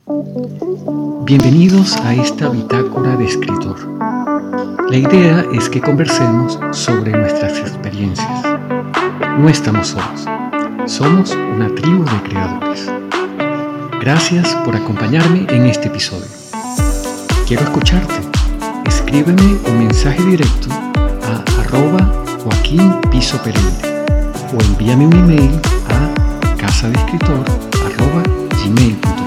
Bienvenidos a esta bitácora de escritor. La idea es que conversemos sobre nuestras experiencias. No estamos solos, somos una tribu de creadores. Gracias por acompañarme en este episodio. Quiero escucharte. Escríbeme un mensaje directo a @JoaquinPisoPereira o envíame un email a casadeescritor@gmail.com.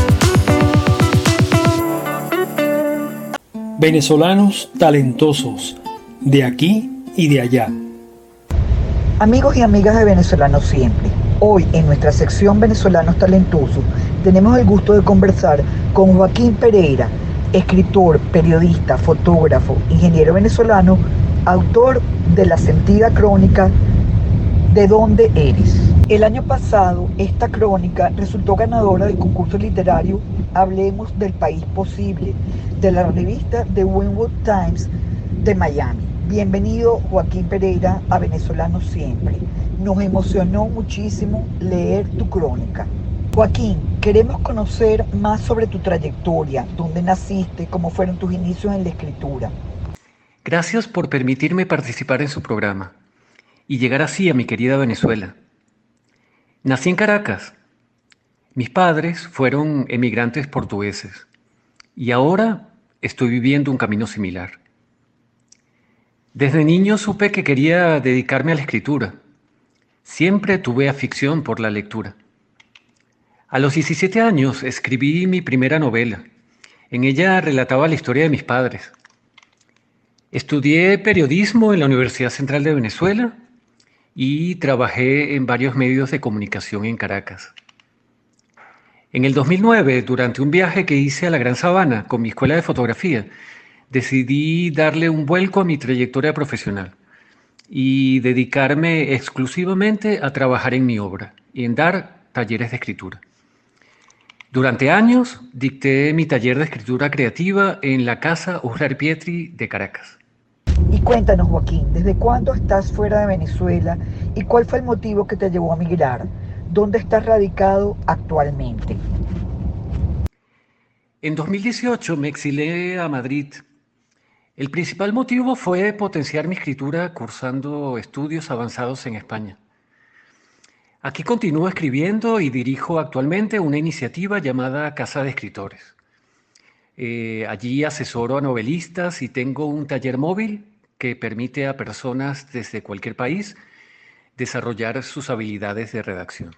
Venezolanos talentosos, de aquí y de allá. Amigos y amigas de Venezolanos Siempre, hoy en nuestra sección Venezolanos Talentosos tenemos el gusto de conversar con Joaquín Pereira, escritor, periodista, fotógrafo, ingeniero venezolano, autor de la sentida crónica ¿De dónde eres? El año pasado esta crónica resultó ganadora del concurso literario Hablemos del País Posible de la revista The Wynwood Times de Miami. Bienvenido Joaquín Pereira a Venezolanos Siempre. Nos emocionó muchísimo leer tu crónica. Joaquín, queremos conocer más sobre tu trayectoria, dónde naciste, cómo fueron tus inicios en la escritura. Gracias por permitirme participar en su programa y llegar así a mi querida Venezuela. Nací en Caracas. Mis padres fueron emigrantes portugueses y ahora estoy viviendo un camino similar. Desde niño supe que quería dedicarme a la escritura. Siempre tuve afición por la lectura. A los 17 años escribí mi primera novela. En ella relataba la historia de mis padres. Estudié periodismo en la Universidad Central de Venezuela y trabajé en varios medios de comunicación en Caracas. En el 2009, durante un viaje que hice a la Gran Sabana con mi escuela de fotografía, decidí darle un vuelco a mi trayectoria profesional y dedicarme exclusivamente a trabajar en mi obra y en dar talleres de escritura. Durante años dicté mi taller de escritura creativa en la Casa Uslar Pietri de Caracas. Y cuéntanos, Joaquín, ¿desde cuándo estás fuera de Venezuela y cuál fue el motivo que te llevó a migrar? ¿Dónde estás radicado actualmente? En 2018 me exilé a Madrid. El principal motivo fue potenciar mi escritura cursando estudios avanzados en España. Aquí continúo escribiendo y dirijo actualmente una iniciativa llamada Casa de Escritores. Allí asesoro a novelistas y tengo un taller móvil que permite a personas desde cualquier país desarrollar sus habilidades de redacción.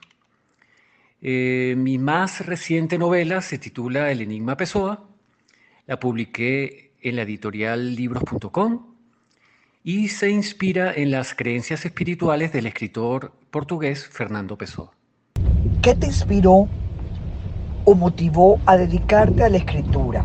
Mi más reciente novela se titula El Enigma Pessoa. La publiqué en la editorial libros.com y se inspira en las creencias espirituales del escritor portugués Fernando Pessoa. ¿Qué te inspiró o motivó a dedicarte a la escritura?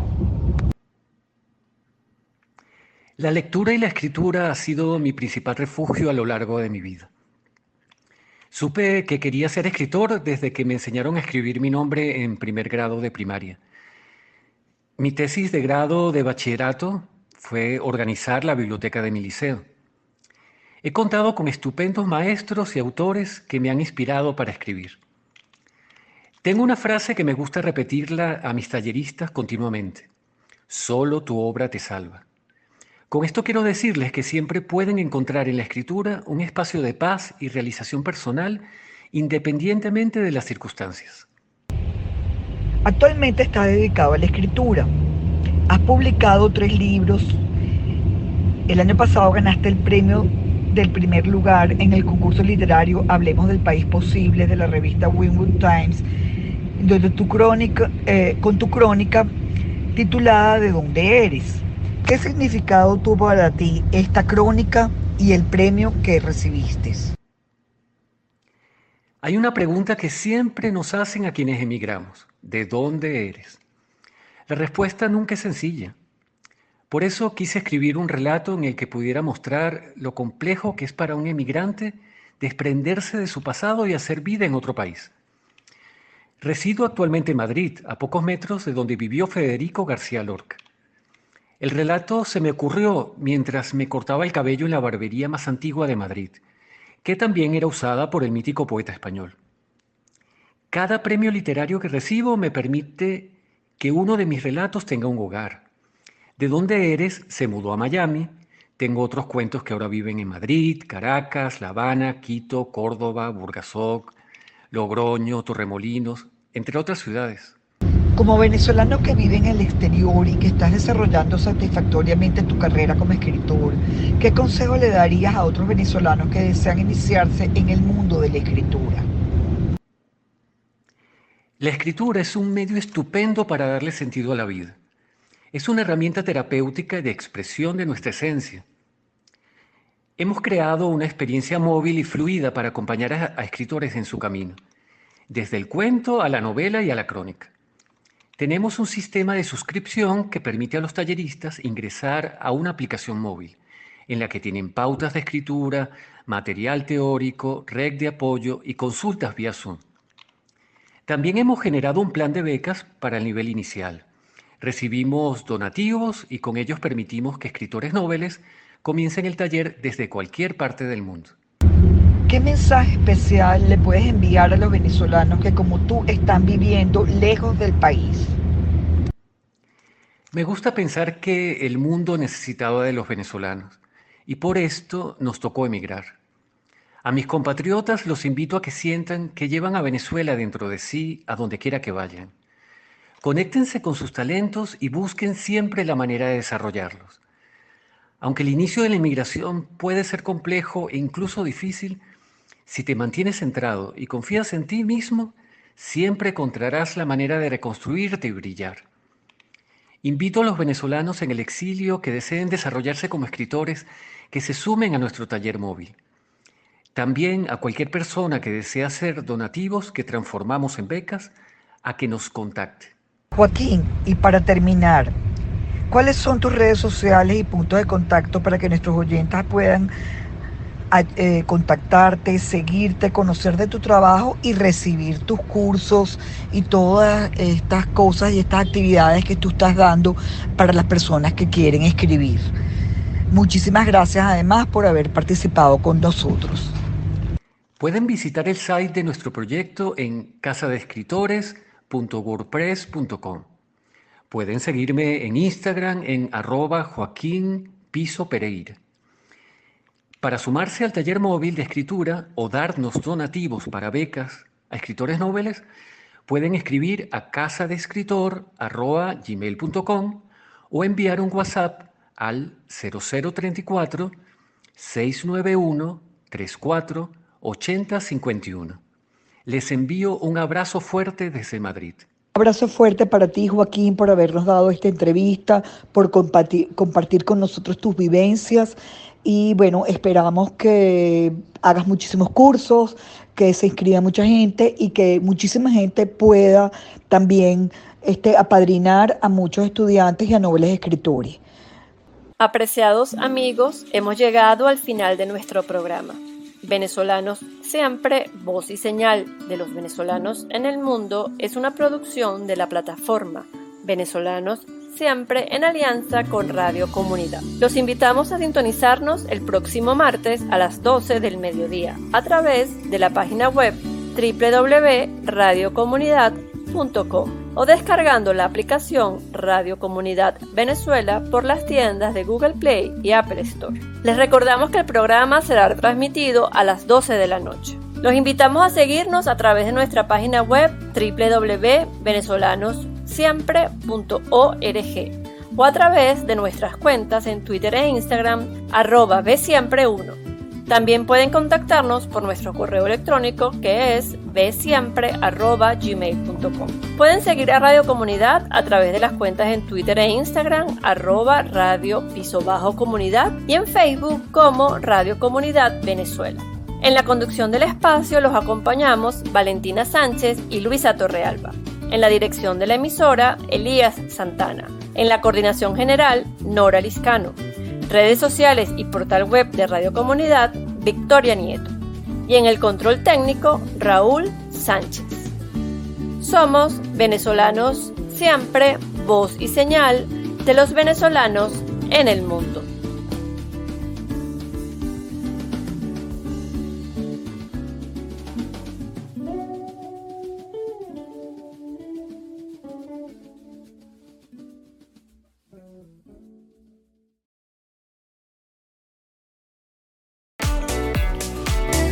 La lectura y la escritura ha sido mi principal refugio a lo largo de mi vida. Supe que quería ser escritor desde que me enseñaron a escribir mi nombre en primer grado de primaria. Mi tesis de grado de bachillerato fue organizar la biblioteca de mi liceo. He contado con estupendos maestros y autores que me han inspirado para escribir. Tengo una frase que me gusta repetirla a mis talleristas continuamente. Solo tu obra te salva. Con esto quiero decirles que siempre pueden encontrar en la escritura un espacio de paz y realización personal independientemente de las circunstancias. Actualmente estás dedicado a la escritura. Has publicado 3 libros. El año pasado ganaste el premio del primer lugar en el concurso literario Hablemos del País Posible de la revista Wynwood Times, donde con tu crónica titulada ¿De dónde eres? ¿Qué significado tuvo para ti esta crónica y el premio que recibiste? Hay una pregunta que siempre nos hacen a quienes emigramos. ¿De dónde eres? La respuesta nunca es sencilla. Por eso quise escribir un relato en el que pudiera mostrar lo complejo que es para un emigrante desprenderse de su pasado y hacer vida en otro país. Resido actualmente en Madrid, a pocos metros de donde vivió Federico García Lorca. El relato se me ocurrió mientras me cortaba el cabello en la barbería más antigua de Madrid, que también era usada por el mítico poeta español. Cada premio literario que recibo me permite que uno de mis relatos tenga un hogar. ¿De dónde eres? Se mudó a Miami. Tengo otros cuentos que ahora viven en Madrid, Caracas, La Habana, Quito, Córdoba, Burgasok, Logroño, Torremolinos, entre otras ciudades. Como venezolano que vive en el exterior y que estás desarrollando satisfactoriamente tu carrera como escritor, ¿qué consejo le darías a otros venezolanos que desean iniciarse en el mundo de la escritura? La escritura es un medio estupendo para darle sentido a la vida. Es una herramienta terapéutica y de expresión de nuestra esencia. Hemos creado una experiencia móvil y fluida para acompañar a escritores en su camino, desde el cuento a la novela y a la crónica. Tenemos un sistema de suscripción que permite a los talleristas ingresar a una aplicación móvil, en la que tienen pautas de escritura, material teórico, red de apoyo y consultas vía Zoom. También hemos generado un plan de becas para el nivel inicial. Recibimos donativos y con ellos permitimos que escritores noveles comiencen el taller desde cualquier parte del mundo. ¿Qué mensaje especial le puedes enviar a los venezolanos que como tú están viviendo lejos del país? Me gusta pensar que el mundo necesitaba de los venezolanos y por esto nos tocó emigrar. A mis compatriotas los invito a que sientan que llevan a Venezuela dentro de sí a donde quiera que vayan. Conéctense con sus talentos y busquen siempre la manera de desarrollarlos. Aunque el inicio de la inmigración puede ser complejo e incluso difícil, si te mantienes centrado y confías en ti mismo, siempre encontrarás la manera de reconstruirte y brillar. Invito a los venezolanos en el exilio que deseen desarrollarse como escritores que se sumen a nuestro taller móvil. También a cualquier persona que desee hacer donativos que transformamos en becas, a que nos contacte. Joaquín, y para terminar, ¿cuáles son tus redes sociales y puntos de contacto para que nuestros oyentes puedan contactarte, seguirte, conocer de tu trabajo y recibir tus cursos y todas estas cosas y estas actividades que tú estás dando para las personas que quieren escribir? Muchísimas gracias además por haber participado con nosotros. Pueden visitar el site de nuestro proyecto en casadeescritores.wordpress.com. Pueden seguirme en Instagram en @JoaquínPisoPereira. Para sumarse al taller móvil de escritura o darnos donativos para becas a escritores noveles, pueden escribir a casadeescritor@gmail.com o enviar un WhatsApp al 0034 691 34 8051. Les envío un abrazo fuerte desde Madrid. Un abrazo fuerte para ti, Joaquín, por habernos dado esta entrevista, por compartir con nosotros tus vivencias. Y bueno, esperamos que hagas muchísimos cursos, que se inscriba mucha gente y que muchísima gente pueda también apadrinar a muchos estudiantes y a nobles escritores. Apreciados amigos, hemos llegado al final de nuestro programa. Venezolanos Siempre, Voz y Señal de los venezolanos en el mundo es una producción de la plataforma Venezolanos Siempre en alianza con Radio Comunidad. Los invitamos a sintonizarnos el próximo martes a las 12 del mediodía a través de la página web www.radiocomunidad.com o descargando la aplicación Radio Comunidad Venezuela por las tiendas de Google Play y Apple Store. Les recordamos que el programa será retransmitido a las 12 de la noche. Los invitamos a seguirnos a través de nuestra página web www.venezolanossiempre.org o a través de nuestras cuentas en Twitter e Instagram @bsiempre1. También pueden contactarnos por nuestro correo electrónico que es bsiempre@gmail.com. Pueden seguir a Radio Comunidad a través de las cuentas en Twitter e Instagram @radio_comunidad y en Facebook como Radio Comunidad Venezuela. En la conducción del espacio los acompañamos Valentina Sánchez y Luisa Torrealba. En la dirección de la emisora, Elías Santana. En la coordinación general, Nora Liscano. Redes sociales y portal web de Radio Comunidad, Victoria Nieto. Y en el control técnico, Raúl Sánchez. Somos Venezolanos Siempre, Voz y Señal de los venezolanos en el mundo.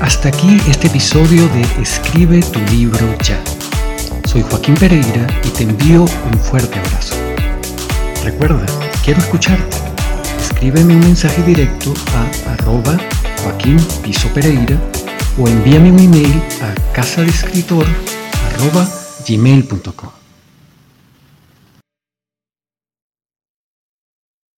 Hasta aquí este episodio de Escribe tu libro ya. Soy Joaquín Pereira y te envío un fuerte abrazo. Recuerda, quiero escucharte. Escríbeme un mensaje directo a @JoaquínPisoPereira o envíame un email a casadescritor@gmail.com.